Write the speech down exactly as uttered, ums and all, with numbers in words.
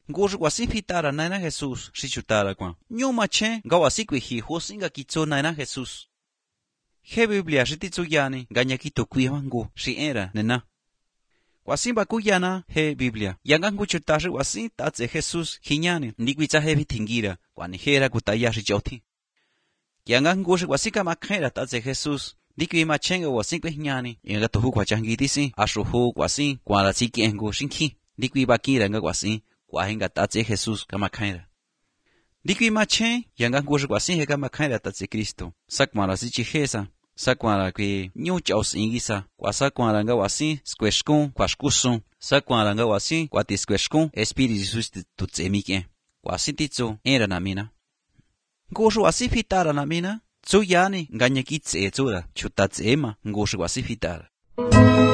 ngô sự quả xin phi ta ra này na Jesus si chủ ta ra quan nhưng mà che ngô quả xin quỷ hi hồ sinh cái kitso này na Jesus he Biblia si ti tsuyani ganya kito quy hoang ngô si era nè na quả xin ba cuyana he Biblia yang ang kuchu ta sự quả xin ta che Jesus hinyani ni quy cha he vi thingira quả ni he ra kutaya si choti yang ang ngô sự quả xin ka makhera ta che Jesus ni quy ma chenga quả xin quỷ hinyani yang ka tu quả changi ti si asu hu quả xin quả la chi ki ngo sin khi ni quy ba ki ra nga quả xin quả hình ta che Jesus ka makhera ni quy ma chen yang ang ngô sự quả xin he ka makhera ta che Cristo sak ma la si chi hesa sakwara que nyu chaos ingisa kwa sakwara nga wasi squeshkon kwa shkusun sakwara nga wasi kwa tisqueshkon espiritu Jesus tu tsemike kwa sintitso era namina ngoshu wasi fitara namina tsu yani nganya ki tse tsura chuta tsema ngoshu wasi fitara